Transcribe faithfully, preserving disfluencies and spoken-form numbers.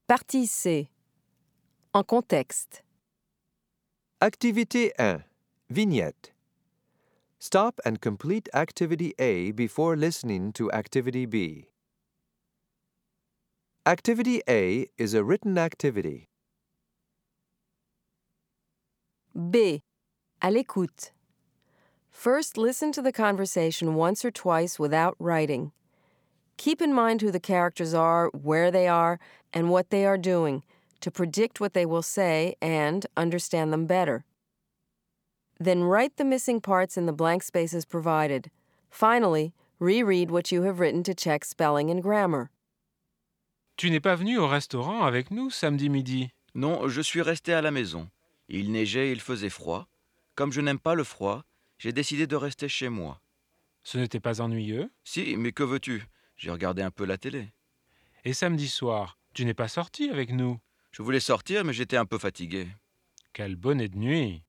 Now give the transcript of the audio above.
Partie C. En contexte. Activité un. Vignette. Stop and complete Activity A before listening to Activity B. Activity A is a written activity. B. À l'écoute. First, listen to the conversation once or twice without writing. Keep in mind who the characters are, where they are, and what they are doing to predict what they will say and understand them better. Then write the missing parts in the blank spaces provided. Finally, reread what you have written to check spelling and grammar. Tu n'es pas venu au restaurant avec nous samedi midi? Non, je suis resté à la maison. Il neigeait et il faisait froid. Comme je n'aime pas le froid, j'ai décidé de rester chez moi. Ce n'était pas ennuyeux? Si, mais que veux-tu? J'ai regardé un peu la télé. Et samedi soir, tu n'es pas sorti avec nous? Je voulais sortir, mais j'étais un peu fatigué. Quel bonnet de nuit!